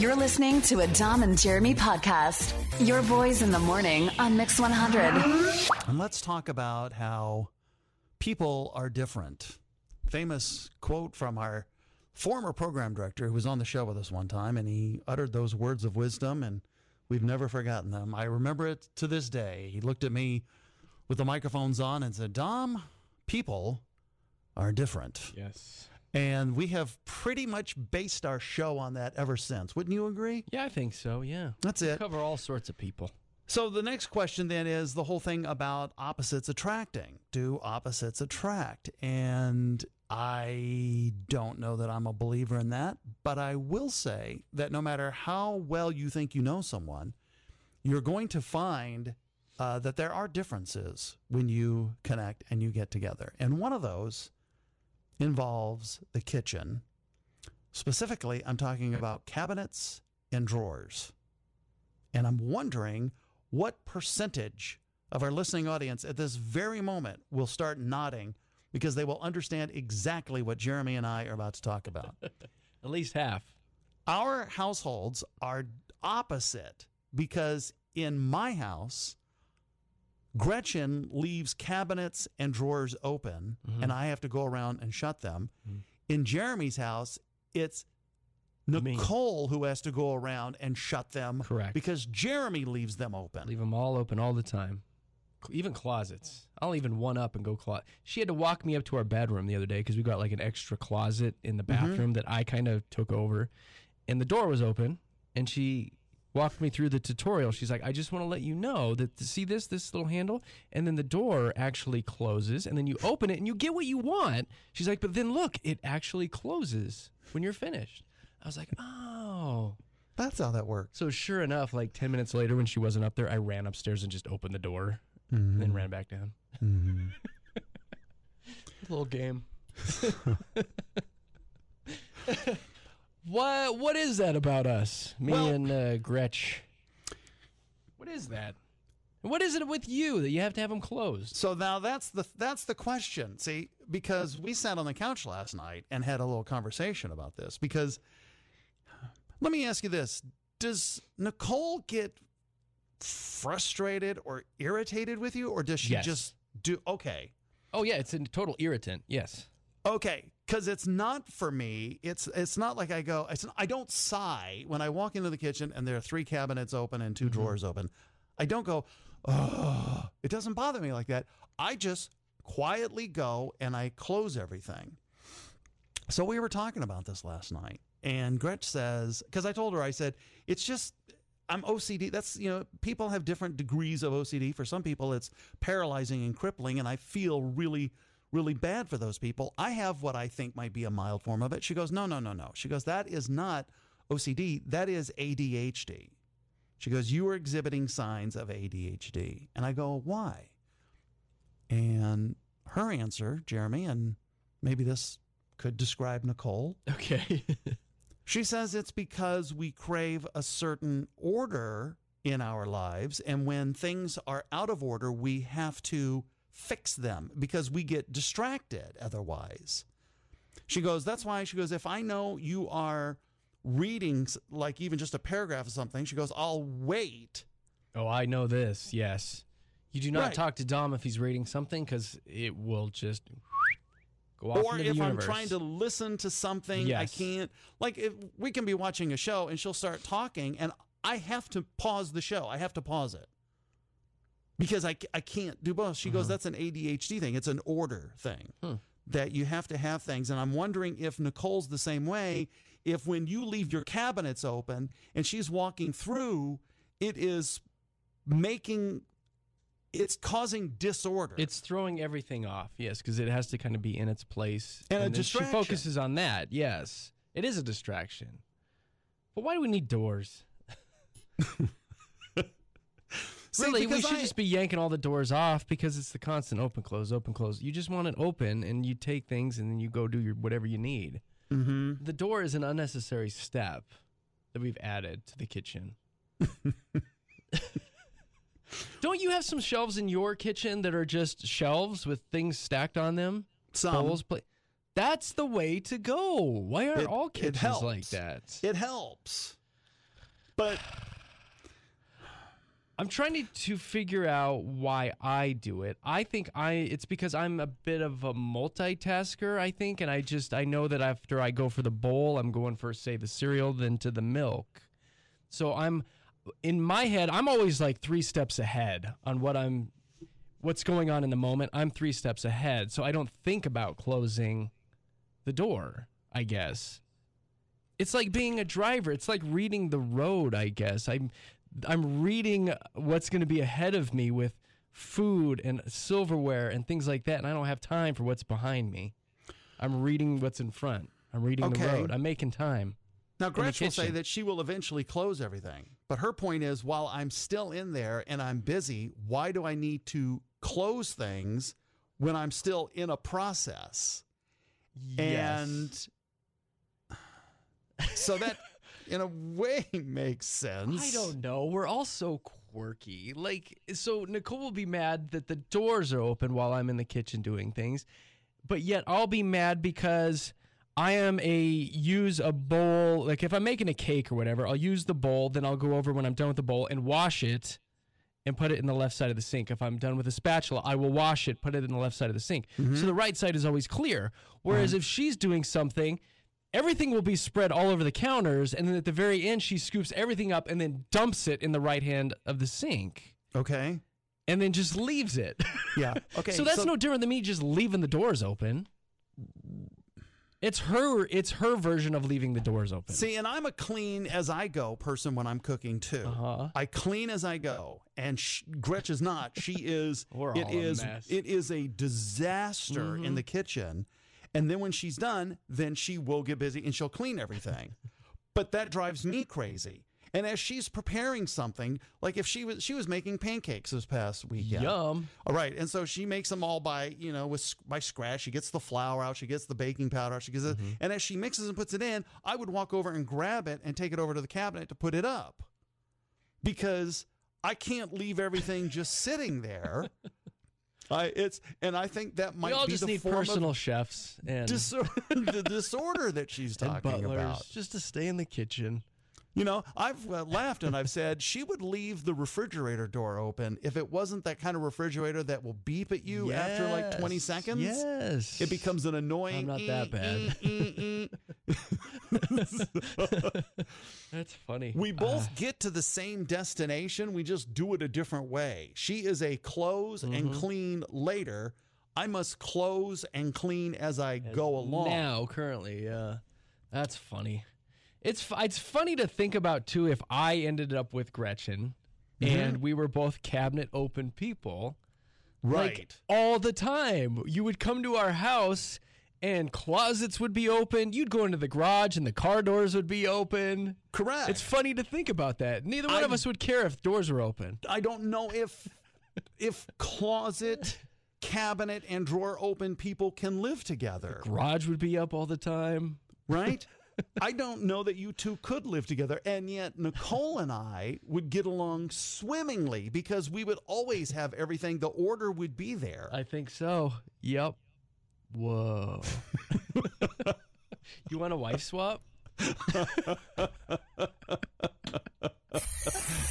You're listening to a Dom and Jeremy podcast. Your boys in the morning on Mix 100. And let's talk about how people are different. Famous quote from our former program director who was on the show with us one time, and he uttered those words of wisdom, and we've never forgotten them. I remember it to this day. He looked at me with the microphones on and said, Dom, people are different. Yes. And we have pretty much based our show on that ever since. Wouldn't you agree? Yeah, I think so, yeah. That's it. We cover all sorts of people. So the next question then is the whole thing about opposites attracting. Do opposites attract? And I don't know that I'm a believer in that, but I will say that no matter how well you think you know someone, you're going to find that there are differences when you connect and you get together. And one of those involves the kitchen. Specifically, I'm talking about cabinets and drawers. And I'm wondering what percentage of our listening audience at this very moment will start nodding because they will understand exactly what Jeremy and I are about to talk about. At least half. Our households are opposite because in my house, Gretchen leaves cabinets and drawers open, and I have to go around and shut them. In Jeremy's house, it's Nicole who has to go around and shut them. Correct. Because Jeremy leaves them open. Leave them all open all the time. Even closets. I'll even one up and go closet. She had to walk me up to our bedroom the other day because we got like an extra closet in the bathroom that I kind of took over. And the door was open, and she walked me through the tutorial. She's like, I just want to let you know that, see this little handle? And then the door actually closes, and then you open it, and you get what you want. She's like, but then look, it actually closes when you're finished. I was like, oh. That's how that works. So sure enough, like 10 minutes later when she wasn't up there, I ran upstairs and just opened the door and then ran back down. Little game. What is that about us? Me and Gretch. What is that? What is it with you that you have to have them closed? So now that's the question. See, because we sat on the couch last night and had a little conversation about this. Because let me ask you this. Does Nicole get frustrated or irritated with you, or does she just do okay? Oh yeah, it's a total irritant. Yes. Okay, because it's not for me. It's not like I don't sigh when I walk into the kitchen and there are 3 cabinets open and 2 drawers open. I don't go, oh, it doesn't bother me like that. I just quietly go and I close everything. So we were talking about this last night, and Gretch says, because I told her, I said, it's just, I'm OCD. That's, people have different degrees of OCD. For some people, it's paralyzing and crippling, and I feel really, really bad for those people. I have what I think might be a mild form of it. She goes, no. She goes, that is not OCD. That is ADHD. She goes, you are exhibiting signs of ADHD. And I go, why? And her answer, Jeremy, and maybe this could describe Nicole. Okay. She says it's because we crave a certain order in our lives. And when things are out of order, we have to fix them because we get distracted otherwise. She goes, that's why, she goes, if I know you are reading like even just a paragraph of something, she goes, I'll wait. Oh, I know this. Yes. You do not talk to Dom if he's reading something because it will just go off or into the if universe. I'm trying to listen to something, I can't. Like if we can be watching a show and she'll start talking and I have to pause the show. I have to pause it because I can't do both. She goes, that's an ADHD thing. It's an order thing that you have to have things. And I'm wondering if Nicole's the same way. If when you leave your cabinets open and she's walking through, it's causing disorder. It's throwing everything off, yes, because it has to kind of be in its place. And a then distraction. She focuses on that, yes. It is a distraction. But why do we need doors? Really, we should just be yanking all the doors off because it's the constant open, close, open, close. You just want it open, and you take things, and then you go do whatever you need. The door is an unnecessary step that we've added to the kitchen. Don't you have some shelves in your kitchen that are just shelves with things stacked on them? Some. That's the way to go. Why aren't all kitchens like that? It helps. But I'm trying to figure out why I do it. I think it's because I'm a bit of a multitasker, I think, and I know that after I go for the bowl, I'm going for, say, the cereal, then to the milk. So in my head, I'm always like 3 steps ahead on what's going on in the moment. I'm 3 steps ahead, so I don't think about closing the door, I guess. It's like being a driver. It's like reading the road, I guess. I'm reading what's going to be ahead of me with food and silverware and things like that, and I don't have time for what's behind me. I'm reading what's in front. I'm reading the road. I'm making time. Now, Gretchen will say that she will eventually close everything. But her point is, while I'm still in there and I'm busy, why do I need to close things when I'm still in a process? Yes. And so that, in a way, makes sense. I don't know. We're all so quirky. Like, so Nicole will be mad that the doors are open while I'm in the kitchen doing things, but yet I'll be mad because I use a bowl. Like, if I'm making a cake or whatever, I'll use the bowl, then I'll go over when I'm done with the bowl and wash it and put it in the left side of the sink. If I'm done with a spatula, I will wash it, put it in the left side of the sink. Mm-hmm. So the right side is always clear. Whereas if she's doing something, everything will be spread all over the counters, and then at the very end, she scoops everything up and then dumps it in the right hand of the sink. Okay. And then just leaves it. Yeah. Okay. So that's no different than me just leaving the doors open. It's her version of leaving the doors open. See, and I'm a clean as I go person when I'm cooking too. I clean as I go, and Gretch is not. She is. It is a disaster in the kitchen. And then when she's done, then she will get busy and she'll clean everything. But that drives me crazy. And as she's preparing something, like if she was making pancakes this past weekend. Yum. All right. And so she makes them all by scratch. She gets the flour out. She gets the baking powder out. She gets it. And as she mixes and puts it in, I would walk over and grab it and take it over to the cabinet to put it up. Because I can't leave everything just sitting there. I think that might be the form of... We all just need personal chefs and the disorder that she's talking about. Just to stay in the kitchen. You know, I've laughed and I've said she would leave the refrigerator door open if it wasn't that kind of refrigerator that will beep at you after like 20 seconds. Yes. It becomes an annoying... I'm not that bad. That's funny. We both get to the same destination. We just do it a different way. She is a close and clean later. I must close and clean as I go along. Now, currently, yeah. That's funny. It's funny to think about, too, if I ended up with Gretchen and we were both cabinet open people. Right. Like, all the time. You would come to our house and closets would be open. You'd go into the garage and the car doors would be open. Correct. It's funny to think about that. Neither one of us would care if doors were open. I don't know if closet, cabinet, and drawer open people can live together. The garage would be up all the time. Right? I don't know that you two could live together, and yet Nicole and I would get along swimmingly because we would always have everything. The order would be there. I think so. Yep. Whoa. You want a wife swap?